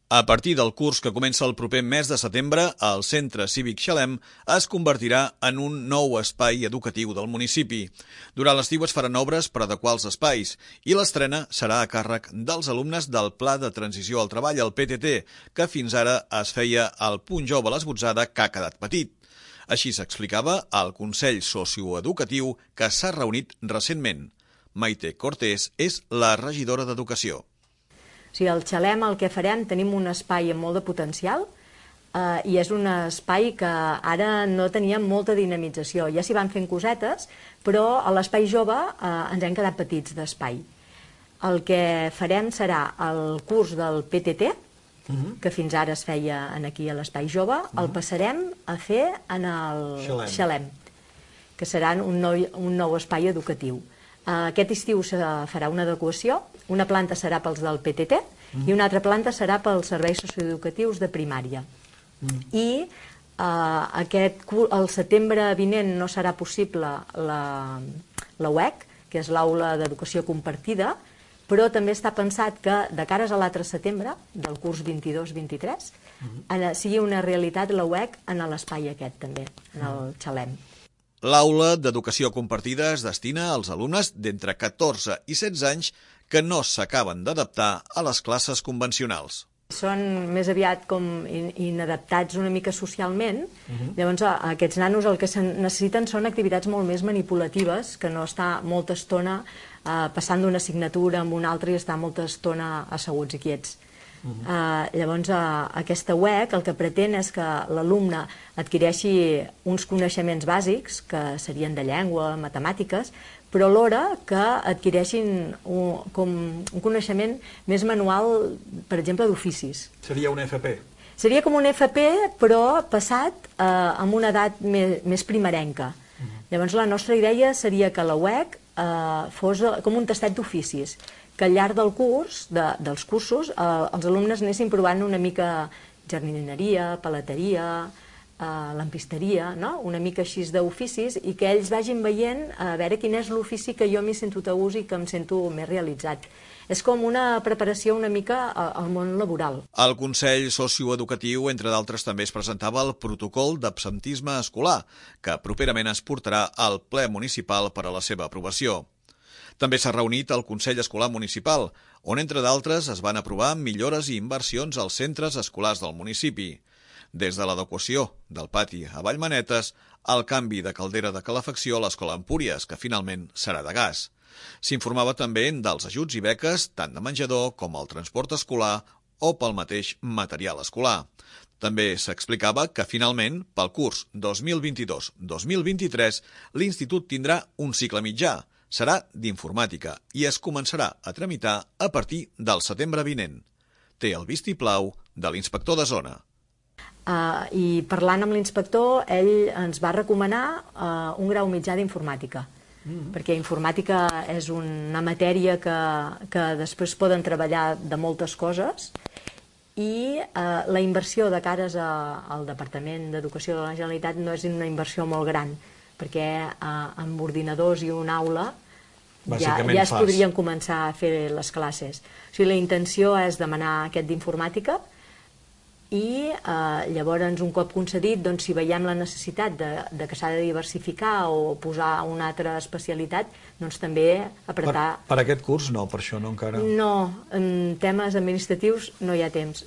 A partir del curs que comença el proper mes de setembre, el Centre Cívic Xalem es convertirà en un nou espai educatiu del municipi. Durant l'estiu es faran obres per adequar els espais i l'estrena serà a càrrec dels alumnes del Pla de Transició al Treball, el PTT, que fins ara es feia al Punt Jove l'Esbotzada que ha quedat petit. Així s'explicava al Consell Socioeducatiu que s'ha reunit recentment. Maite Cortés és la regidora d'Educació. O sigui, al Xalem el que farem, tenim un espai amb molt de potencial i és un espai que ara no tenia molta dinamització. Ja s'hi van fent cosetes, però a l'espai jove ens hem quedat petits d'espai. El que farem serà el curs del PTT, que fins ara es feia aquí a l'espai jove, el passarem a fer en el Xalem, que serà un nou espai educatiu. Aquest estiu se farà una adequació, una planta serà pels del PTT i una altra planta serà pels serveis socioeducatius de primària. I el setembre vinent no serà possible la UEC, que és l'Aula d'Educació Compartida, però també està pensat que de cares a l'altre setembre, del curs 22-23, sigui una realitat la UEC en l'espai aquest també, en el Xalem. L'Aula d'Educació Compartida es destina als alumnes d'entre 14 i 16 anys que no s'acaben d'adaptar a les classes convencionals. Són més aviat com inadaptats una mica socialment, llavors aquests nanos el que necessiten són activitats molt més manipulatives, que no estar molta estona passant d'una assignatura amb una altra i estar molta estona asseguts i quiets. Llavors aquesta UEC el que pretén és que l'alumne adquireixi uns coneixements bàsics, que serien de llengua, matemàtiques, però alhora que adquireixin un coneixement més manual, per exemple, d'oficis. Seria un FP? Seria com un FP, però passat amb una edat més primerenca. Llavors la nostra idea seria que la UEC fos com un tastet d'oficis, que al llarg del curs, dels cursos, els alumnes anessin provant una mica jardineria, paleteria, lampisteria, una mica així d'oficis, i que ells vagin veient a veure quin és l'ofici que jo m'hi sento a gust i que em sento més realitzat. És com una preparació una mica al món laboral. Al Consell Socioeducatiu, entre d'altres, també es presentava el protocol d'absentisme escolar, que properament es portarà al ple municipal per a la seva aprovació. També s'ha reunit el Consell Escolar Municipal, on, entre d'altres, es van aprovar millores i inversions als centres escolars del municipi. Des de l'adequació del pati a Vallmanetes al canvi de caldera de calefacció a l'Escola Empúries, que finalment serà de gas. S'informava també dels ajuts i beques tant de menjador com el transport escolar o pel mateix material escolar. També s'explicava que finalment, pel curs 2022-2023, l'Institut tindrà un cicle mitjà. Serà d'informàtica i es començarà a tramitar a partir del setembre vinent. Té el vistiplau de l'inspector de zona. I parlant amb l'inspector, ell ens va recomanar un grau mitjà d'informàtica, perquè informàtica és una matèria que després poden treballar de moltes coses i la inversió de cares al Departament d'Educació de la Generalitat no és una inversió molt gran, perquè amb ordinadors i una aula ja es podrien començar a fer les classes. O sigui, la intenció és demanar aquest d'informàtica i llavors un cop concedit, si veiem la necessitat que s'ha de diversificar o posar una altra especialitat, doncs també apretar... Per aquest curs no, per això no encara... No, en temes administratius no hi ha temps.